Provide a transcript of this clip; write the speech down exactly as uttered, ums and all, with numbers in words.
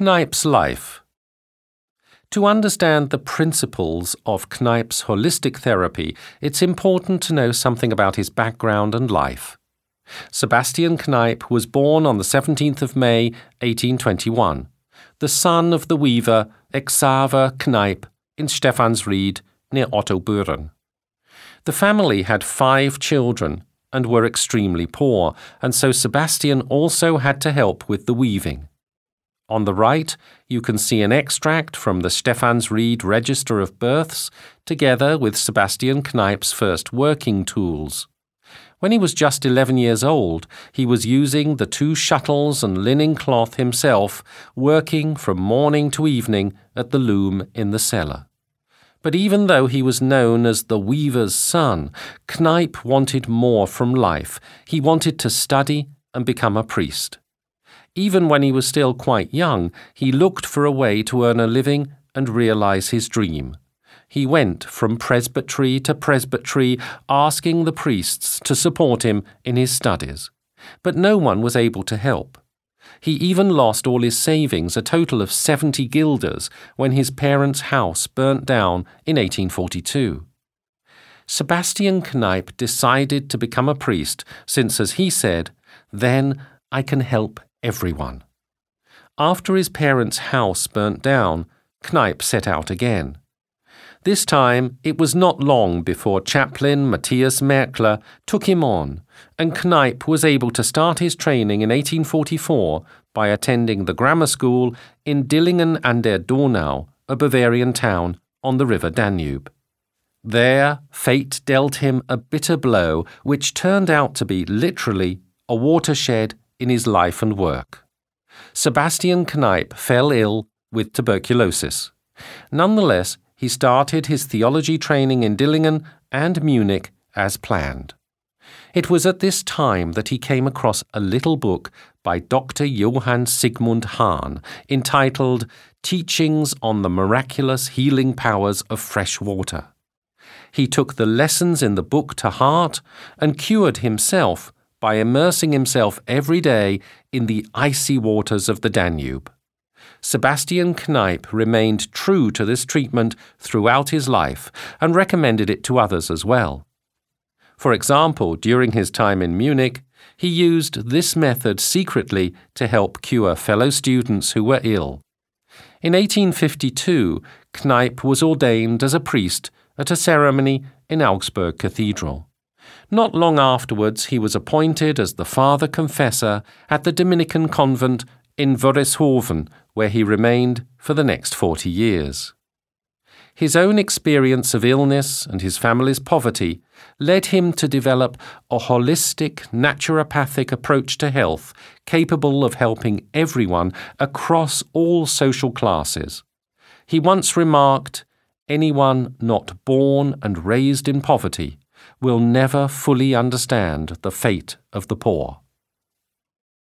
Kneipp's life. To understand the principles of Kneipp's holistic therapy, it's important to know something about his background and life. Sebastian Kneipp was born on the seventeenth of May, eighteen twenty-one, the son of the weaver Xaver Kneipp in Stephansried near Ottoburen. The family had five children and were extremely poor, and so Sebastian also had to help with the weaving. On the right, you can see an extract from the Stephansried Register of Births, together with Sebastian Kneipp's first working tools. When he was just eleven years old, he was using the two shuttles and linen cloth himself, working from morning to evening at the loom in the cellar. But even though he was known as the weaver's son, Kneipp wanted more from life. He wanted to study and become a priest. Even when he was still quite young, he looked for a way to earn a living and realize his dream. He went from presbytery to presbytery, asking the priests to support him in his studies. But no one was able to help. He even lost all his savings, a total of seventy guilders, when his parents' house burnt down in eighteen forty-two. Sebastian Kneipp decided to become a priest since, as he said, "Then I can help everyone." After his parents' house burnt down, Kneipp set out again. This time, it was not long before chaplain Matthias Merkler took him on, and Kneipp was able to start his training in eighteen forty-four by attending the grammar school in Dillingen an der Donau, a Bavarian town on the river Danube. There, fate dealt him a bitter blow, which turned out to be literally a watershed in his life and work. Sebastian Kneipp fell ill with tuberculosis. Nonetheless, he started his theology training in Dillingen and Munich as planned. It was at this time that he came across a little book by Doctor Johann Sigmund Hahn entitled Teachings on the Miraculous Healing Powers of Fresh Water. He took the lessons in the book to heart and cured himself by immersing himself every day in the icy waters of the Danube. Sebastian Kneipp remained true to this treatment throughout his life and recommended it to others as well. For example, during his time in Munich, he used this method secretly to help cure fellow students who were ill. In eighteen fifty-two, Kneipp was ordained as a priest at a ceremony in Augsburg Cathedral. Not long afterwards, he was appointed as the Father Confessor at the Dominican convent in Wörishofen, where he remained for the next forty years. His own experience of illness and his family's poverty led him to develop a holistic, naturopathic approach to health capable of helping everyone across all social classes. He once remarked, "Anyone not born and raised in poverty will never fully understand the fate of the poor."